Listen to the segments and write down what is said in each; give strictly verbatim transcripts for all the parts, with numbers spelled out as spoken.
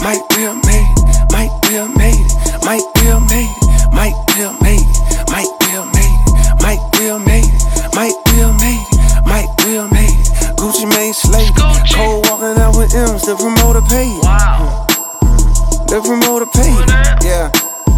Mike Will made it, Mike Will made it, Mike Will made it, Mike Will made it, Mike Will made it, Mike Will made it, Mike Will made it, Mike Will made it. Gucci Mane slayed it. Cole walking out with M's, the promoter paid. Wow. The promoter paid. Yeah.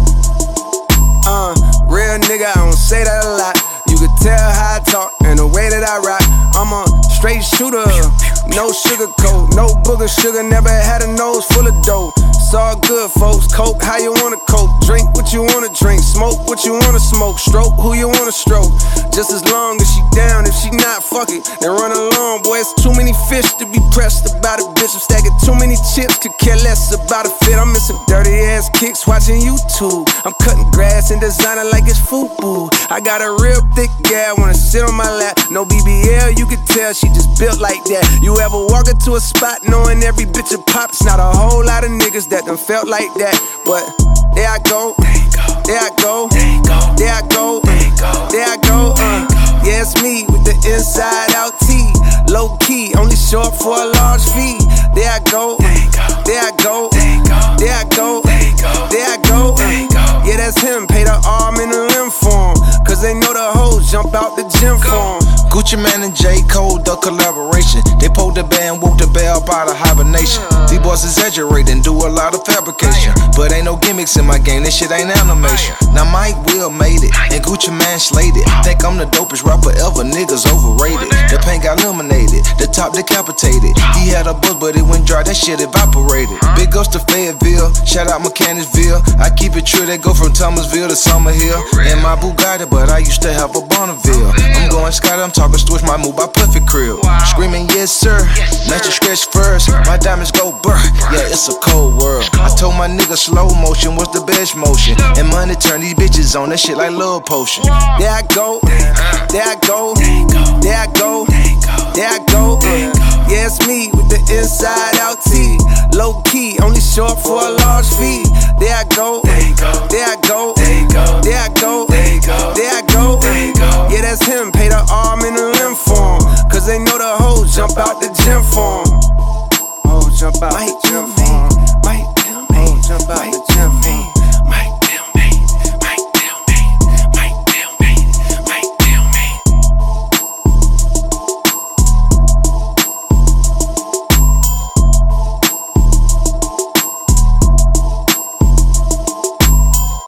Uh, real nigga, I don't say that a lot. You could tell how I talk and the way that I rock. I'm a straight shooter, no sugar coat, no booger sugar, never had a nose full of dough. It's all good, folks. Coke, how you wanna coke? Drink what you wanna drink, smoke what you wanna smoke, stroke who you wanna stroke. Just as long as she down, if she not, fuck it, then run along, boy. It's too many fish to be pressed about a bitch. I'm stacking too many chips, could care less about a fit. I'm missing dirty ass kicks, watching YouTube. I'm cutting grass and designer like it's FUBU. I got a real thick gal, wanna sit on my lap. No B B L, you could tell she just built like that. You ever walk into a spot knowing every bitch a pop? It's not a whole lot of niggas that done felt like that. But there I go, there I go, there I go, there I go. Uh, yeah, it's me with the inside out T. Low key, only short for a large fee. There I go, there I go, there I go, there I go. Uh, yeah, that's him, pay the arm and the limb for him. Cause they know the hoes jump out the gym for him. Gucci Mane and J. Cole, the collaboration. They pulled the band, woke the bell out of hibernation. These boys exaggerate and do a lot of fabrication. But ain't no gimmicks in my game, this shit ain't animation. Now Mike Will made it, and Gucci Mane slayed it. Think I'm the dopest rapper ever, niggas overrated. The paint got eliminated, the top decapitated. He had a buzz, but it went dry, that shit evaporated. Big ups to Fayetteville, shout out Mechanicsville. I keep it true, they go from Thomasville to Summerhill. In my Bugatti, but I used to have a Bonneville. I'm going Scott, I'm talking switch my move by Puffy Crib. Screaming yes sir, let you stretch first. My diamonds go burr, yeah it's a cold world. I told my nigga slow motion was the best motion. And money turn these bitches on, that shit like love potion. There I go, there I go, there I go, there I go. Uh, yeah it's me with the inside out T. Low key, only short for a large fee. There I go, there I go, there I go, there I go.